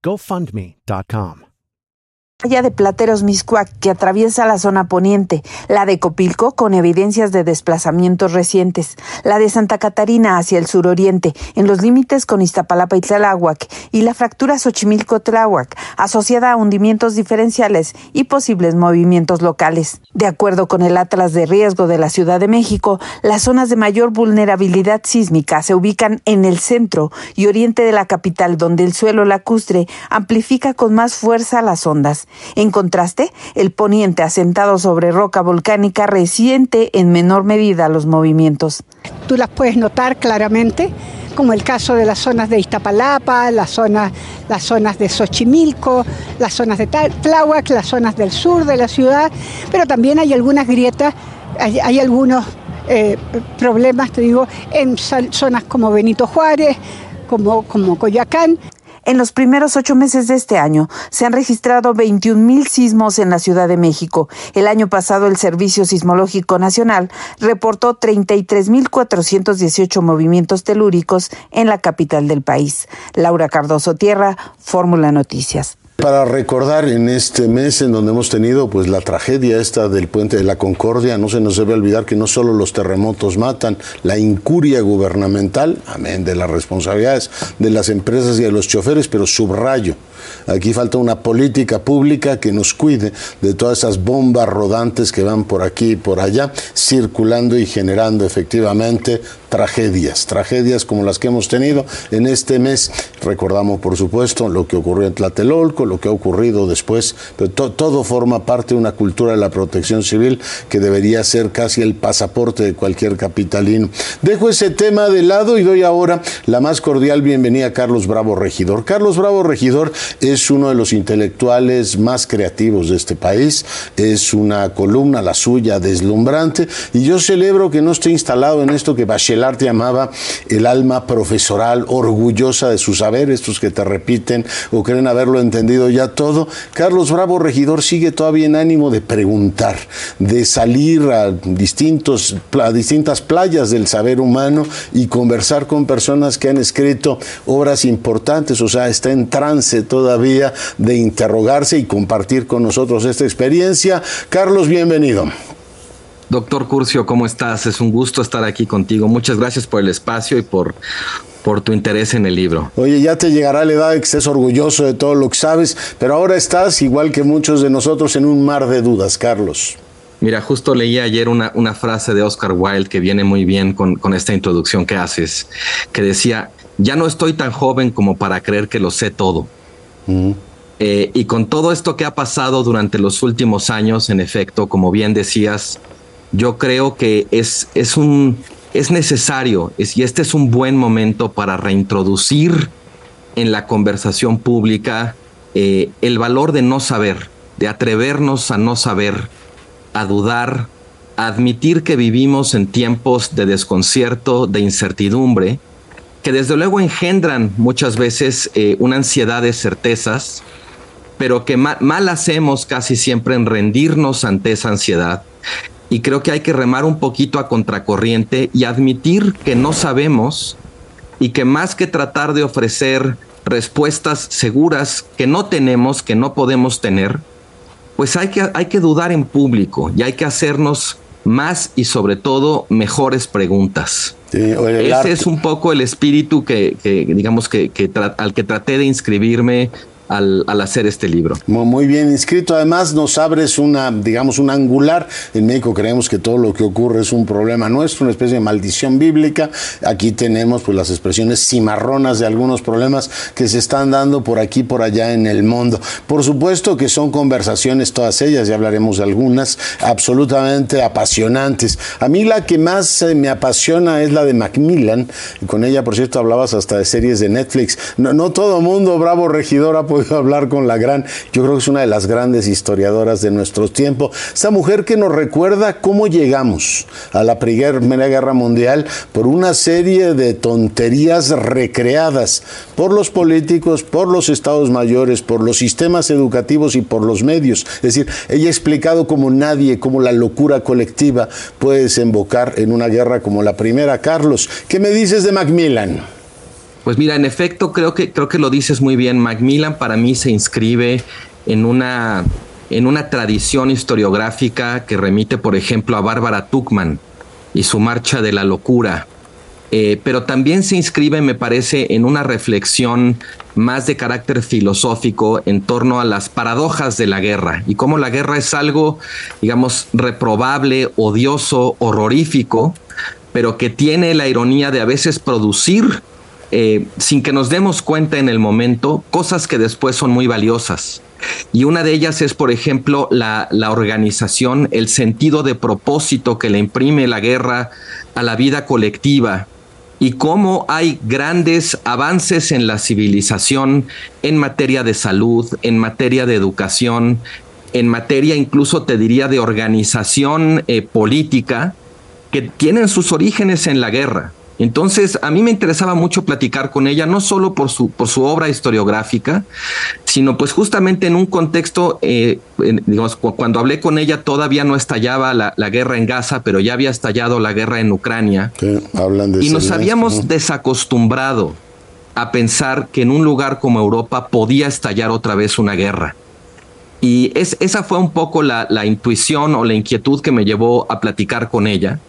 GoFundMe.com. Playa de Plateros Mixcoac, que atraviesa la zona poniente, la de Copilco con evidencias de desplazamientos recientes, la de Santa Catarina hacia el suroriente, en los límites con Iztapalapa y Tláhuac, y la fractura Xochimilco-Tláhuac, asociada a hundimientos diferenciales y posibles movimientos locales. De acuerdo con el Atlas de Riesgo de la Ciudad de México, las zonas de mayor vulnerabilidad sísmica se ubican en el centro y oriente de la capital, donde el suelo lacustre amplifica con más fuerza las ondas. En contraste, el poniente, asentado sobre roca volcánica, resiente en menor medida los movimientos. Tú las puedes notar claramente, como el caso de las zonas de Iztapalapa, las zonas de Xochimilco, las zonas de Tláhuac, las zonas del sur de la ciudad, pero también hay algunas grietas, hay algunos problemas, te digo, en zonas como Benito Juárez, como Coyoacán. En los primeros 8 meses de este año se han registrado 21,000 sismos en la Ciudad de México. El año pasado el Servicio Sismológico Nacional reportó 33,418 movimientos telúricos en la capital del país. Laura Cardoso Tierra, Fórmula Noticias. Para recordar en este mes en donde hemos tenido pues la tragedia esta del Puente de la Concordia, no se nos debe olvidar que no solo los terremotos matan, la incuria gubernamental, amén de las responsabilidades de las empresas y de los choferes, pero subrayo, aquí falta una política pública que nos cuide de todas esas bombas rodantes que van por aquí y por allá, circulando y generando efectivamente tragedias como las que hemos tenido en este mes. Recordamos, por supuesto, lo que ocurrió en Tlatelolco, lo que ha ocurrido después, pero todo forma parte de una cultura de la protección civil que debería ser casi el pasaporte de cualquier capitalino. Dejo ese tema de lado y doy ahora la más cordial bienvenida a Carlos Bravo Regidor. Carlos Bravo Regidor es uno de los intelectuales más creativos de este país, es una columna, la suya, deslumbrante, y yo celebro que no esté instalado en esto que Bachelard llamaba el alma profesoral, orgullosa de su saber, estos que te repiten o creen haberlo entendido ya todo. Carlos Bravo Regidor sigue todavía en ánimo de preguntar, de salir a distintas playas del saber humano y conversar con personas que han escrito obras importantes, o sea, está en trance todavía de interrogarse y compartir con nosotros esta experiencia. Carlos, bienvenido. Doctor Curcio, ¿cómo estás? Es un gusto estar aquí contigo. Muchas gracias por el espacio y por tu interés en el libro. Oye, ya te llegará la edad de que estés orgulloso de todo lo que sabes, pero ahora estás, igual que muchos de nosotros, en un mar de dudas, Carlos. Mira, justo leí ayer una frase de Oscar Wilde que viene muy bien con esta introducción que haces, que decía, ya no estoy tan joven como para creer que lo sé todo. Y con todo esto que ha pasado durante los últimos años, en efecto, como bien decías, yo creo que es necesario, y este es un buen momento para reintroducir en la conversación pública el valor de no saber, de atrevernos a no saber, a dudar, a admitir que vivimos en tiempos de desconcierto, de incertidumbre, que desde luego engendran muchas veces una ansiedad de certezas, pero que mal hacemos casi siempre en rendirnos ante esa ansiedad. Y creo que hay que remar un poquito a contracorriente y admitir que no sabemos y que más que tratar de ofrecer respuestas seguras que no tenemos, que no podemos tener, pues hay que dudar en público y hay que hacernos más y sobre todo mejores preguntas. Sí, ese es un poco el espíritu al que traté de inscribirme al hacer este libro. Muy bien inscrito. Además nos abres un angular. En México creemos que todo lo que ocurre es un problema nuestro, una especie de maldición bíblica. Aquí tenemos pues las expresiones cimarronas de algunos problemas que se están dando por aquí por allá en el mundo. Por supuesto que son conversaciones todas ellas, ya hablaremos de algunas, absolutamente apasionantes. A mí la que más me apasiona es la de Macmillan. Con ella, por cierto, hablabas hasta de series de Netflix. No todo mundo, Bravo Regidor, ha podido hablar con yo creo que es una de las grandes historiadoras de nuestro tiempo. Esta mujer que nos recuerda cómo llegamos a la Primera Guerra Mundial por una serie de tonterías recreadas por los políticos, por los estados mayores, por los sistemas educativos y por los medios. Es decir, ella ha explicado como nadie, cómo la locura colectiva puede desembocar en una guerra como la primera. Carlos, ¿qué me dices de Macmillan? Pues mira, en efecto, creo que lo dices muy bien. Macmillan para mí se inscribe en una tradición historiográfica que remite, por ejemplo, a Bárbara Tuchman y su Marcha de la Locura. Pero también se inscribe, me parece, en una reflexión más de carácter filosófico en torno a las paradojas de la guerra y cómo la guerra es algo, digamos, reprobable, odioso, horrorífico, pero que tiene la ironía de a veces producir sin que nos demos cuenta en el momento, cosas que después son muy valiosas. Y una de ellas es, por ejemplo, la organización, el sentido de propósito que le imprime la guerra a la vida colectiva, y cómo hay grandes avances en la civilización en materia de salud, en materia de educación, en materia incluso, te diría, de organización política, que tienen sus orígenes en la guerra. Entonces, a mí me interesaba mucho platicar con ella, no solo por su obra historiográfica, sino pues justamente en un contexto, digamos, cuando hablé con ella todavía no estallaba la guerra en Gaza, pero ya había estallado la guerra en Ucrania. Sí, hablan de y nos habíamos desacostumbrado a pensar que en un lugar como Europa podía estallar otra vez una guerra. Y esa fue un poco la intuición o la inquietud que me llevó a platicar con ella.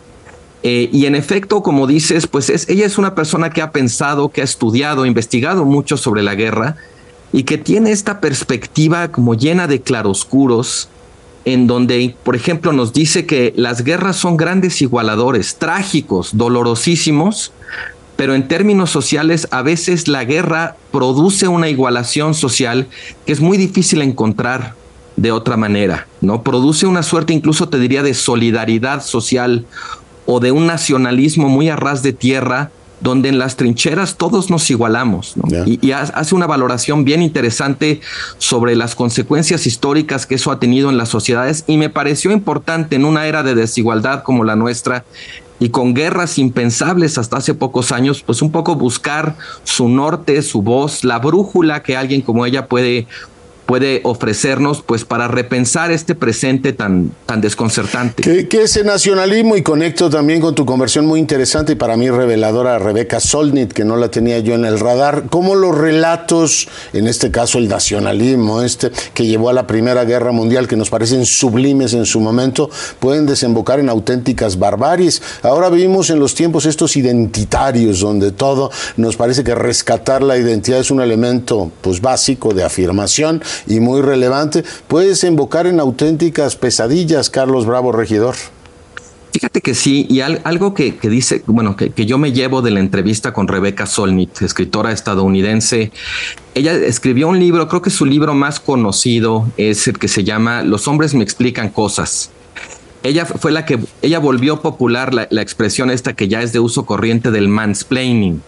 Y en efecto, como dices, pues ella es una persona que ha pensado, que ha estudiado, investigado mucho sobre la guerra y que tiene esta perspectiva como llena de claroscuros, en donde, por ejemplo, nos dice que las guerras son grandes igualadores, trágicos, dolorosísimos, pero en términos sociales a veces la guerra produce una igualación social que es muy difícil encontrar de otra manera, ¿no? Produce una suerte, incluso te diría, de solidaridad social o de un nacionalismo muy a ras de tierra, donde en las trincheras todos nos igualamos, ¿no? Y hace una valoración bien interesante sobre las consecuencias históricas que eso ha tenido en las sociedades, y me pareció importante en una era de desigualdad como la nuestra, y con guerras impensables hasta hace pocos años, pues un poco buscar su norte, su voz, la brújula que alguien como ella puede ofrecernos, pues para repensar este presente tan desconcertante. ¿Qué es el nacionalismo? Y conecto también con tu conversión muy interesante y para mí reveladora, Rebecca Solnit, que no la tenía yo en el radar. ¿Cómo los relatos, en este caso el nacionalismo que llevó a la Primera Guerra Mundial, que nos parecen sublimes en su momento, pueden desembocar en auténticas barbaries? Ahora vivimos en los tiempos estos identitarios, donde todo nos parece que rescatar la identidad es un elemento pues básico de afirmación y muy relevante. Puede desembocar en auténticas pesadillas, Carlos Bravo, regidor. Fíjate que sí, y algo que dice, bueno, que yo me llevo de la entrevista con Rebecca Solnit, escritora estadounidense. Ella escribió un libro, creo que su libro más conocido es el que se llama Los hombres me explican cosas. Ella fue ella volvió popular la expresión esta que ya es de uso corriente del mansplaining.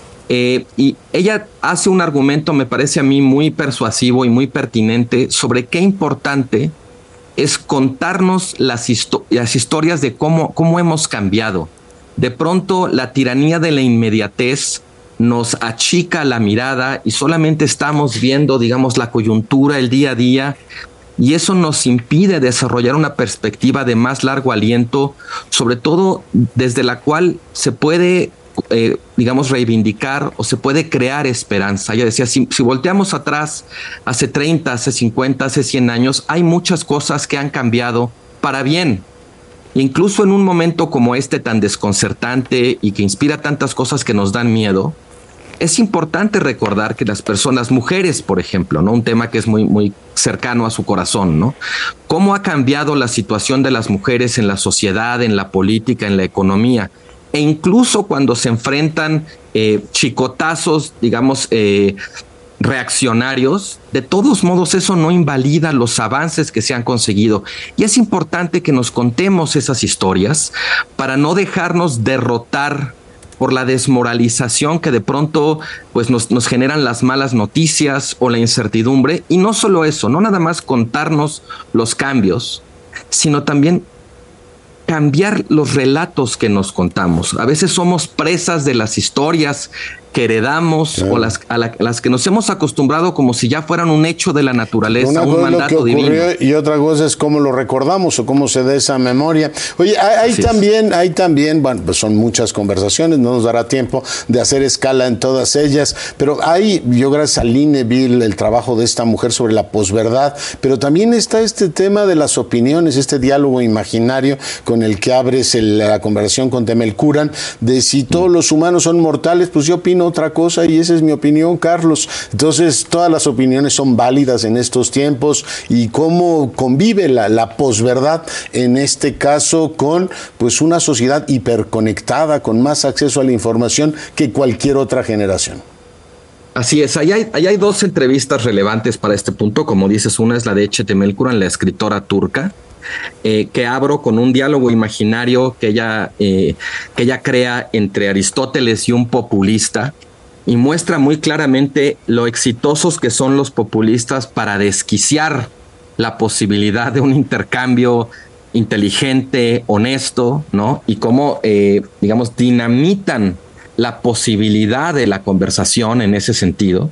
Y ella hace un argumento, me parece a mí, muy persuasivo y muy pertinente sobre qué importante es contarnos las historias de cómo hemos cambiado. De pronto, la tiranía de la inmediatez nos achica la mirada y solamente estamos viendo, digamos, la coyuntura, el día a día, y eso nos impide desarrollar una perspectiva de más largo aliento, sobre todo desde la cual se puede digamos, reivindicar o se puede crear esperanza. Ella decía, si volteamos atrás, hace 30, hace 50, hace 100 años, hay muchas cosas que han cambiado para bien. Incluso en un momento como este tan desconcertante y que inspira tantas cosas que nos dan miedo, es importante recordar que las personas, mujeres, por ejemplo, ¿no? Un tema que es muy, muy cercano a su corazón, ¿no? Cómo ha cambiado la situación de las mujeres en la sociedad, en la política, en la economía. E incluso cuando se enfrentan chicotazos, digamos, reaccionarios, de todos modos eso no invalida los avances que se han conseguido. Y es importante que nos contemos esas historias para no dejarnos derrotar por la desmoralización que de pronto pues nos generan las malas noticias o la incertidumbre. Y no solo eso, no nada más contarnos los cambios, sino también cambiar los relatos que nos contamos. A veces somos presas de las historias que heredamos o a las que nos hemos acostumbrado como si ya fueran un hecho de la naturaleza, un mandato divino. Y otra cosa es cómo lo recordamos o cómo se da esa memoria. Oye, hay también, bueno, pues son muchas conversaciones, no nos dará tiempo de hacer escala en todas ellas, pero yo gracias a Line vi el trabajo de esta mujer sobre la posverdad, pero también está este tema de las opiniones, este diálogo imaginario con el que abres la conversación con Temel Kuran, de si todos los humanos son mortales, pues yo opino otra cosa y esa es mi opinión, Carlos. Entonces, todas las opiniones son válidas en estos tiempos y cómo convive la posverdad en este caso con pues una sociedad hiperconectada, con más acceso a la información que cualquier otra generación. Así es, ahí hay dos entrevistas relevantes para este punto. Como dices, una es la de Ecete Melkuran, la escritora turca, que abro con un diálogo imaginario que ella crea entre Aristóteles y un populista, y muestra muy claramente lo exitosos que son los populistas para desquiciar la posibilidad de un intercambio inteligente, honesto, ¿no? Y cómo, digamos, dinamitan la posibilidad de la conversación en ese sentido.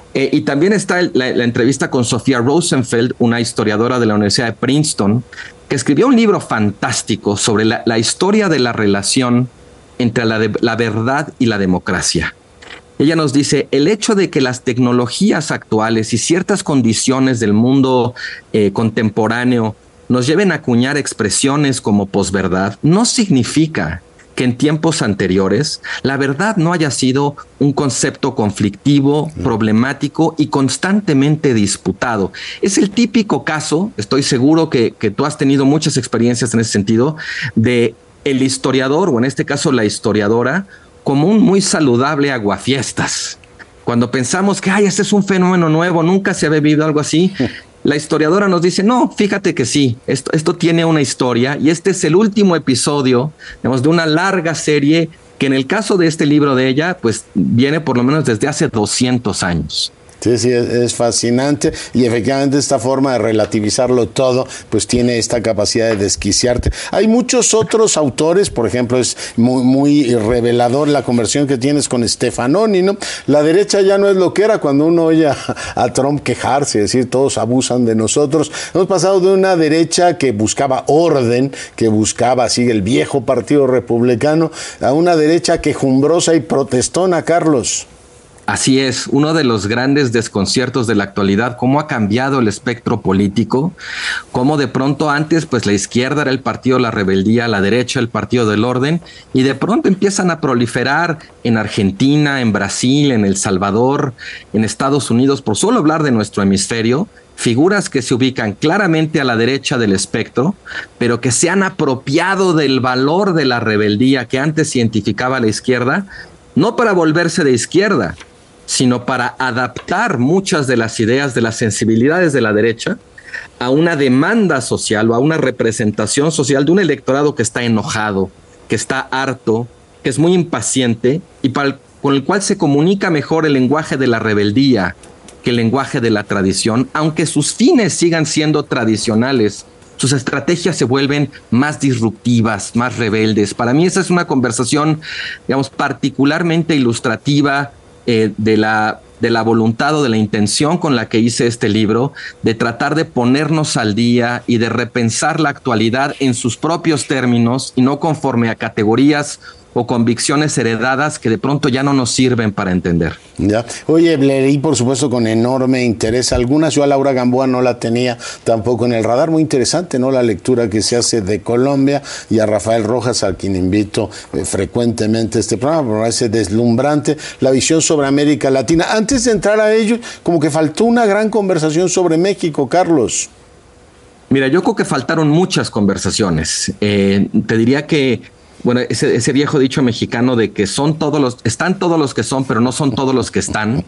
Y también está la entrevista con Sofía Rosenfeld, una historiadora de la Universidad de Princeton, que escribió un libro fantástico sobre la historia de la relación entre la verdad y la democracia. Ella nos dice, el hecho de que las tecnologías actuales y ciertas condiciones del mundo contemporáneo nos lleven a acuñar expresiones como posverdad, no significa que en tiempos anteriores la verdad no haya sido un concepto conflictivo, problemático y constantemente disputado. Es el típico caso, estoy seguro que tú has tenido muchas experiencias en ese sentido, de el historiador, o en este caso la historiadora, como un muy saludable aguafiestas. Cuando pensamos que este es un fenómeno nuevo, nunca se había vivido algo así, la historiadora nos dice, no, fíjate que sí, esto tiene una historia, y este es el último episodio, digamos, de una larga serie que en el caso de este libro de ella, pues viene por lo menos desde hace 200 años. Sí, es fascinante, y efectivamente esta forma de relativizarlo todo pues tiene esta capacidad de desquiciarte. Hay muchos otros autores, por ejemplo, es muy revelador la conversación que tienes con Stefanoni, ¿no? La derecha ya no es lo que era cuando uno oye a Trump quejarse, decir todos abusan de nosotros. Hemos pasado de una derecha que buscaba orden, que buscaba así el viejo partido republicano, a una derecha quejumbrosa y protestona, Carlos. Así es, uno de los grandes desconciertos de la actualidad, cómo ha cambiado el espectro político, cómo de pronto antes pues la izquierda era el partido de la rebeldía, la derecha el partido del orden, y de pronto empiezan a proliferar en Argentina, en Brasil, en El Salvador, en Estados Unidos, por solo hablar de nuestro hemisferio, figuras que se ubican claramente a la derecha del espectro, pero que se han apropiado del valor de la rebeldía que antes identificaba a la izquierda, no para volverse de izquierda, sino para adaptar muchas de las ideas, de las sensibilidades de la derecha a una demanda social o a una representación social de un electorado que está enojado, que está harto, que es muy impaciente y con el cual se comunica mejor el lenguaje de la rebeldía que el lenguaje de la tradición, aunque sus fines sigan siendo tradicionales. Sus estrategias se vuelven más disruptivas, más rebeldes. Para mí esa es una conversación, digamos, particularmente ilustrativa de la voluntad o de la intención con la que hice este libro, de tratar de ponernos al día y de repensar la actualidad en sus propios términos y no conforme a categorías o convicciones heredadas que de pronto ya no nos sirven para entender. Ya. Oye, leí por supuesto con enorme interés algunas. Yo a Laura Gamboa no la tenía tampoco en el radar. Muy interesante, ¿no? La lectura que se hace de Colombia, y a Rafael Rojas, a quien invito frecuentemente a este programa, me parece deslumbrante la visión sobre América Latina. Antes de entrar a ello, como que faltó una gran conversación sobre México, Carlos. Mira, yo creo que faltaron muchas conversaciones. Te diría que bueno, ese viejo dicho mexicano de que están todos los que son, pero no son todos los que están.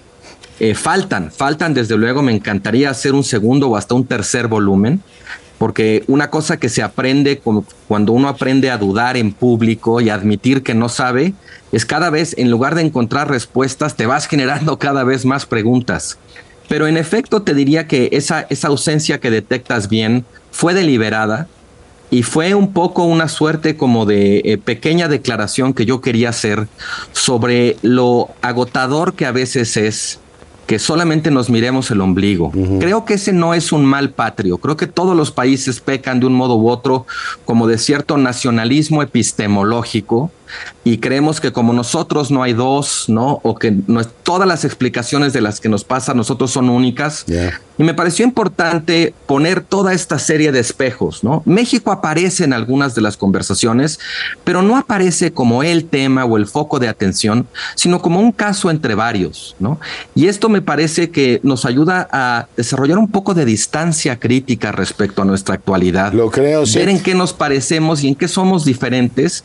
Faltan desde luego. Me encantaría hacer un segundo o hasta un tercer volumen, porque una cosa que se aprende cuando uno aprende a dudar en público y admitir que no sabe, es cada vez, en lugar de encontrar respuestas, te vas generando cada vez más preguntas. Pero en efecto te diría que esa ausencia que detectas bien fue deliberada, y fue un poco una suerte como de pequeña declaración que yo quería hacer sobre lo agotador que a veces es que solamente nos miremos el ombligo. Creo que ese no es un mal patrio. Creo que todos los países pecan de un modo u otro como de cierto nacionalismo epistemológico, y creemos que como nosotros no hay dos, ¿no? O que todas las explicaciones de las que nos pasa a nosotros son únicas. Yeah. Y me pareció importante poner toda esta serie de espejos, ¿no? México aparece en algunas de las conversaciones, pero no aparece como el tema o el foco de atención, sino como un caso entre varios, ¿no? Y esto me parece que nos ayuda a desarrollar un poco de distancia crítica respecto a nuestra actualidad. Lo creo, sí. Ver en qué nos parecemos y en qué somos diferentes,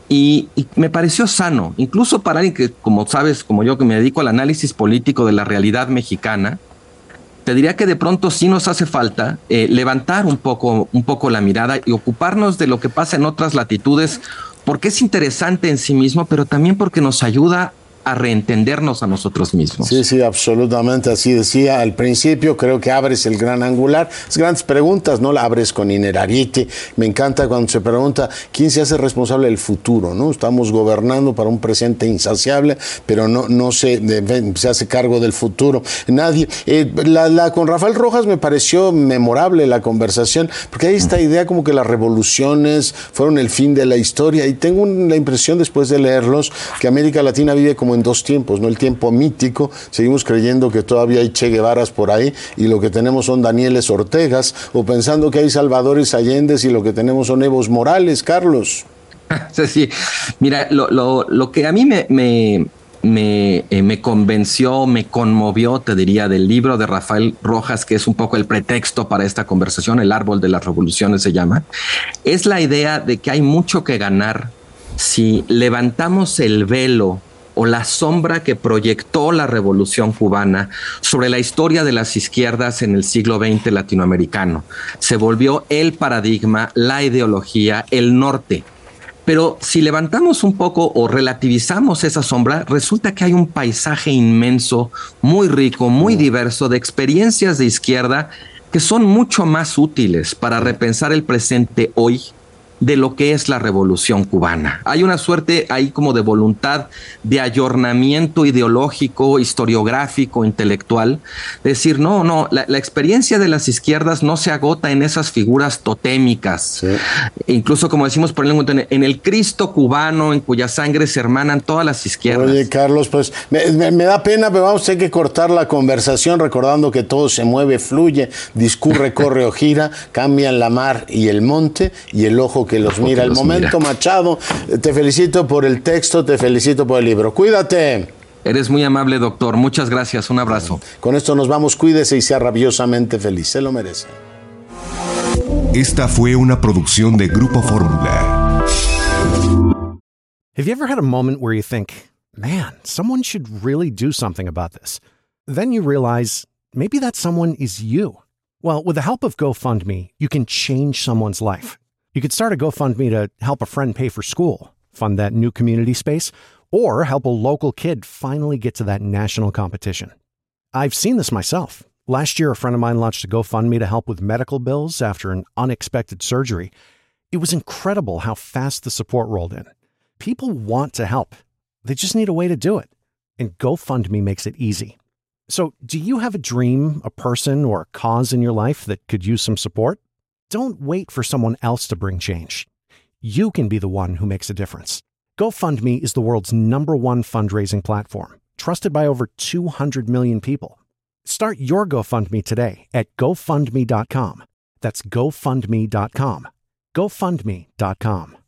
Y me pareció sano, incluso para alguien que, como sabes, como yo que me dedico al análisis político de la realidad mexicana, te diría que de pronto sí nos hace falta levantar un poco la mirada y ocuparnos de lo que pasa en otras latitudes, porque es interesante en sí mismo, pero también porque nos ayuda a reentendernos a nosotros mismos. Sí, absolutamente, así decía al principio. Creo que abres el gran angular. Las grandes preguntas, ¿no? La abres con Innerarity. Me encanta cuando se pregunta quién se hace responsable del futuro, ¿no? Estamos gobernando para un presente insaciable, pero no se hace cargo del futuro. Nadie. Con Rafael Rojas me pareció memorable la conversación, porque hay esta idea como que las revoluciones fueron el fin de la historia, y tengo la impresión después de leerlos que América Latina vive como en dos tiempos, ¿no? El tiempo mítico, seguimos creyendo que todavía hay Che Guevaras por ahí y lo que tenemos son Danieles Ortegas, o pensando que hay Salvadores Allendes y lo que tenemos son Evos Morales, Carlos. Sí, mira, lo que a mí me convenció, me conmovió, te diría, del libro de Rafael Rojas, que es un poco el pretexto para esta conversación, El árbol de las revoluciones se llama, es la idea de que hay mucho que ganar si levantamos el velo o la sombra que proyectó la Revolución Cubana sobre la historia de las izquierdas en el siglo XX latinoamericano. Se volvió el paradigma, la ideología, el norte. Pero si levantamos un poco o relativizamos esa sombra, resulta que hay un paisaje inmenso, muy rico, muy diverso, de experiencias de izquierda que son mucho más útiles para repensar el presente hoy de lo que es la Revolución Cubana. Hay una suerte ahí como de voluntad de ayornamiento ideológico, historiográfico, intelectual, decir, la experiencia de las izquierdas no se agota en esas figuras totémicas. Sí. Incluso, como decimos por el en el Cristo cubano, en cuya sangre se hermanan todas las izquierdas. Oye, Carlos, pues me da pena, pero vamos a tener que cortar la conversación recordando que todo se mueve, fluye, discurre, corre o gira, cambian la mar y el monte y el ojo que los mira. El momento, Machado, te felicito por el texto, te felicito por el libro. Cuídate. Eres muy amable, doctor. Muchas gracias. Un abrazo. Con esto nos vamos. Cuídese y sea rabiosamente feliz. Se lo merece. Esta fue una producción de Grupo Fórmula. Have you ever had a moment where you think, man, someone should really do something about this? Then you realize maybe that someone is you. Well, with the help of GoFundMe, you can change someone's life. You could start a GoFundMe to help a friend pay for school, fund that new community space, or help a local kid finally get to that national competition. I've seen this myself. Last year, a friend of mine launched a GoFundMe to help with medical bills after an unexpected surgery. It was incredible how fast the support rolled in. People want to help. They just need a way to do it. And GoFundMe makes it easy. So, do you have a dream, a person, or a cause in your life that could use some support? Don't wait for someone else to bring change. You can be the one who makes a difference. GoFundMe is the world's #1 fundraising platform, trusted by over 200 million people. Start your GoFundMe today at GoFundMe.com. That's GoFundMe.com. GoFundMe.com.